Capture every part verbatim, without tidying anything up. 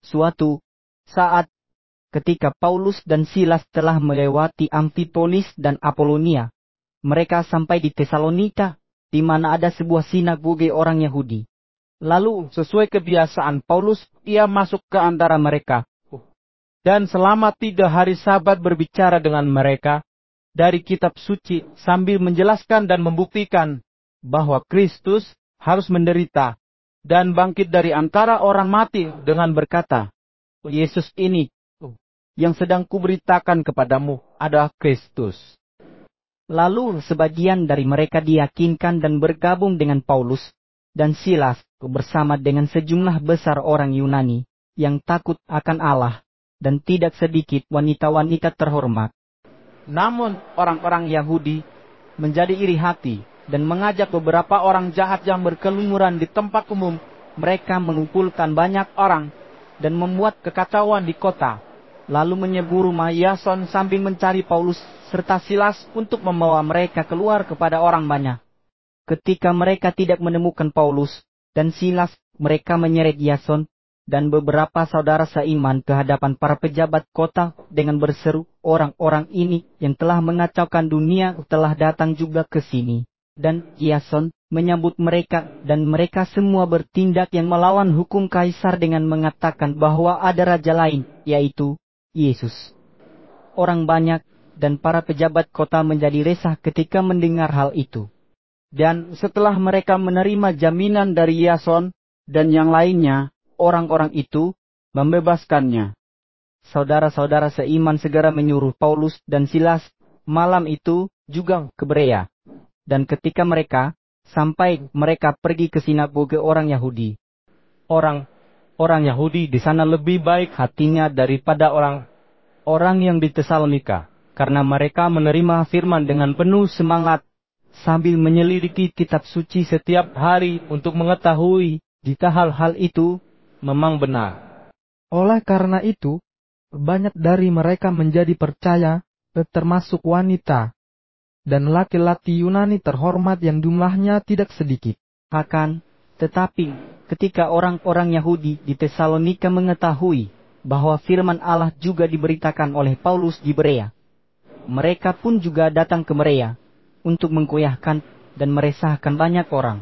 Suatu saat, ketika Paulus dan Silas telah melewati Amfipolis dan Apolonia, mereka sampai di Tesalonika, di mana ada sebuah sinagoge orang Yahudi. Lalu, sesuai kebiasaan Paulus, ia masuk ke antara mereka. Dan selama tiga hari Sabat berbicara dengan mereka dari kitab suci sambil menjelaskan dan membuktikan bahwa Kristus harus menderita dan bangkit dari antara orang mati dengan berkata, Yesus ini yang sedang kuberitakan kepadamu adalah Kristus. Lalu sebagian dari mereka diyakinkan dan bergabung dengan Paulus dan Silas bersama dengan sejumlah besar orang Yunani yang takut akan Allah dan tidak sedikit wanita-wanita terhormat. Namun orang-orang Yahudi menjadi iri hati dan mengajak beberapa orang jahat yang berkelumuran di tempat umum. Mereka mengumpulkan banyak orang dan membuat kekacauan di kota, lalu menyerbu rumah Yason sambil mencari Paulus serta Silas untuk membawa mereka keluar kepada orang banyak. Ketika mereka tidak menemukan Paulus dan Silas, mereka menyeret Yason dan beberapa saudara seiman ke hadapan para pejabat kota dengan berseru, orang-orang ini yang telah mengacaukan dunia telah datang juga ke sini. Dan Yason menyambut mereka dan mereka semua bertindak yang melawan hukum kaisar dengan mengatakan bahwa ada raja lain, yaitu Yesus. Orang banyak dan para pejabat kota menjadi resah ketika mendengar hal itu. Dan setelah mereka menerima jaminan dari Yason dan yang lainnya, orang-orang itu membebaskannya. Saudara-saudara seiman segera menyuruh Paulus dan Silas malam itu juga ke Berea. Dan ketika mereka sampai, mereka pergi ke sinagoge orang Yahudi. Orang orang Yahudi di sana lebih baik hatinya daripada orang orang yang di Tesalonika, karena mereka menerima firman dengan penuh semangat sambil menyelidiki kitab suci setiap hari untuk mengetahui jika hal-hal itu memang benar. Oleh karena itu, banyak dari mereka menjadi percaya, termasuk wanita dan laki-laki Yunani terhormat yang jumlahnya tidak sedikit. Akan tetapi, ketika orang-orang Yahudi di Tesalonika mengetahui bahwa firman Allah juga diberitakan oleh Paulus di Berea, mereka pun juga datang ke Berea untuk mengkoyahkan dan meresahkan banyak orang.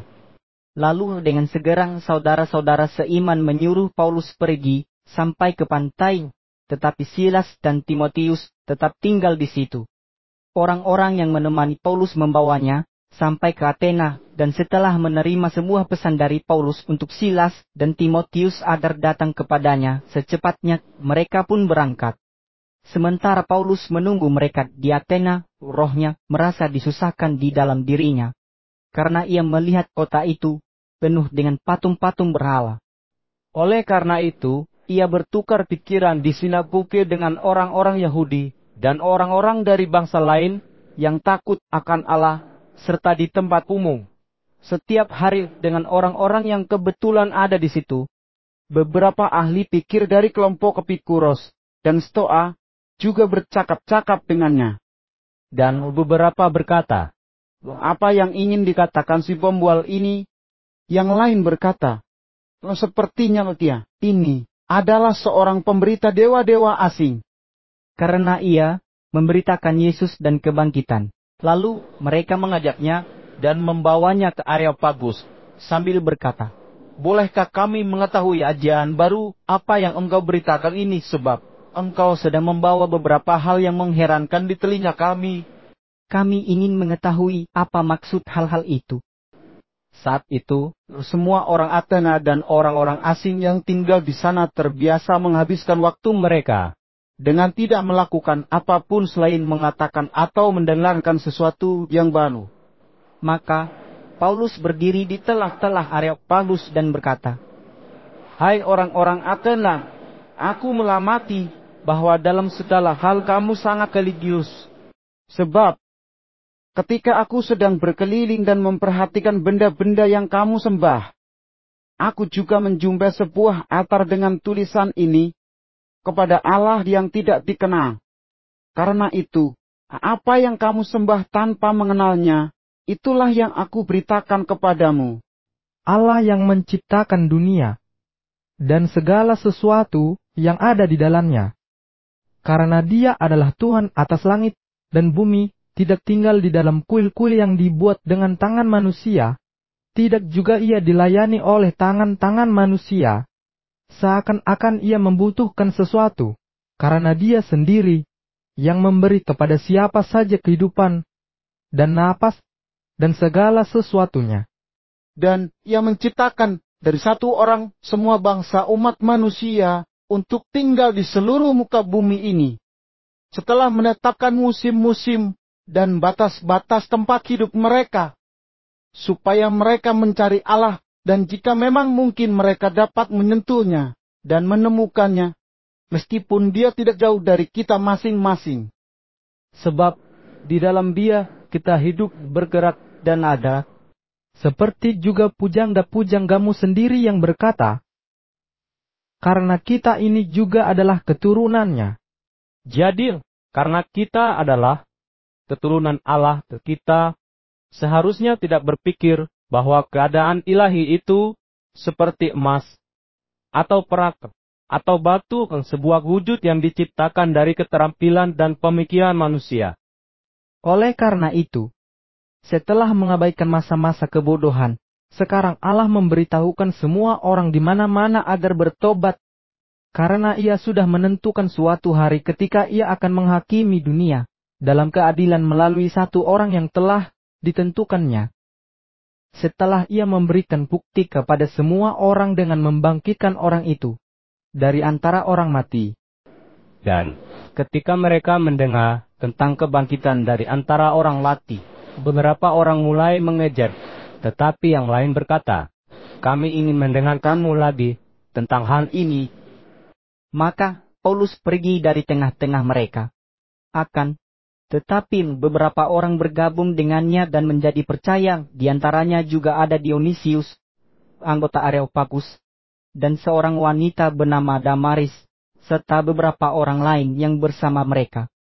Lalu dengan segera saudara-saudara seiman menyuruh Paulus pergi sampai ke pantai, tetapi Silas dan Timotius tetap tinggal di situ. Orang-orang yang menemani Paulus membawanya sampai ke Athena, dan setelah menerima sebuah pesan dari Paulus untuk Silas dan Timotius agar datang kepadanya secepatnya, mereka pun berangkat. Sementara Paulus menunggu mereka di Athena, rohnya merasa disusahkan di dalam dirinya, karena ia melihat kota itu penuh dengan patung-patung berhala. Oleh karena itu, ia bertukar pikiran di sinagoge dengan orang-orang Yahudi dan orang-orang dari bangsa lain yang takut akan Allah, serta di tempat umum. Setiap hari dengan orang-orang yang kebetulan ada di situ, beberapa ahli pikir dari kelompok Epikuros dan Stoa juga bercakap-cakap dengannya. Dan beberapa berkata, apa yang ingin dikatakan si pembual ini? Yang lain berkata, sepertinya dia ini adalah seorang pemberita dewa-dewa asing, karena ia memberitakan Yesus dan kebangkitan. Lalu mereka mengajaknya dan membawanya ke Areopagus sambil berkata, bolehkah kami mengetahui ajaran baru apa yang engkau beritakan ini, sebab engkau sedang membawa beberapa hal yang mengherankan di telinga kami. Kami ingin mengetahui apa maksud hal-hal itu. Saat itu, semua orang Athena dan orang-orang asing yang tinggal di sana terbiasa menghabiskan waktu mereka dengan tidak melakukan apapun selain mengatakan atau mendengarkan sesuatu yang baru. Maka Paulus berdiri di telah-telah Areopagus dan berkata, hai orang-orang Athena, aku melamati bahwa dalam segala hal kamu sangat religius. Sebab ketika aku sedang berkeliling dan memperhatikan benda-benda yang kamu sembah, aku juga menjumpai sebuah altar dengan tulisan ini, kepada Allah yang tidak dikenal. Karena itu, apa yang kamu sembah tanpa mengenalnya, itulah yang aku beritakan kepadamu. Allah yang menciptakan dunia dan segala sesuatu yang ada di dalamnya. Karena Dia adalah Tuhan atas langit dan bumi, tidak tinggal di dalam kuil-kuil yang dibuat dengan tangan manusia, tidak juga Ia dilayani oleh tangan-tangan manusia, seakan-akan Ia membutuhkan sesuatu, karena Dia sendiri yang memberi kepada siapa saja kehidupan dan napas dan segala sesuatunya. Dan Ia menciptakan dari satu orang semua bangsa umat manusia untuk tinggal di seluruh muka bumi ini. Setelah menetapkan musim-musim dan batas-batas tempat hidup mereka, supaya mereka mencari Allah, dan jika memang mungkin mereka dapat menyentuhnya dan menemukannya, meskipun Dia tidak jauh dari kita masing-masing. Sebab di dalam Dia kita hidup, bergerak, dan ada. Seperti juga pujangga-pujanggamu sendiri yang berkata, karena kita ini juga adalah keturunannya. Jadi, karena kita adalah keturunan Allah, kita seharusnya tidak berpikir bahwa keadaan ilahi itu seperti emas, atau perak, atau batu, sebuah wujud yang diciptakan dari keterampilan dan pemikiran manusia. Oleh karena itu, setelah mengabaikan masa-masa kebodohan, sekarang Allah memberitahukan semua orang di mana-mana agar bertobat, karena Ia sudah menentukan suatu hari ketika Ia akan menghakimi dunia dalam keadilan melalui satu orang yang telah ditentukannya. Setelah Ia memberikan bukti kepada semua orang dengan membangkitkan orang itu dari antara orang mati. Dan ketika mereka mendengar tentang kebangkitan dari antara orang mati, beberapa orang mulai mengejar, tetapi yang lain berkata, kami ingin mendengarkanmu lagi tentang hal ini. Maka Paulus pergi dari tengah-tengah mereka. Akan tetapi beberapa orang bergabung dengannya dan menjadi percaya, di antaranya juga ada Dionisius, anggota Areopagus, dan seorang wanita bernama Damaris, serta beberapa orang lain yang bersama mereka.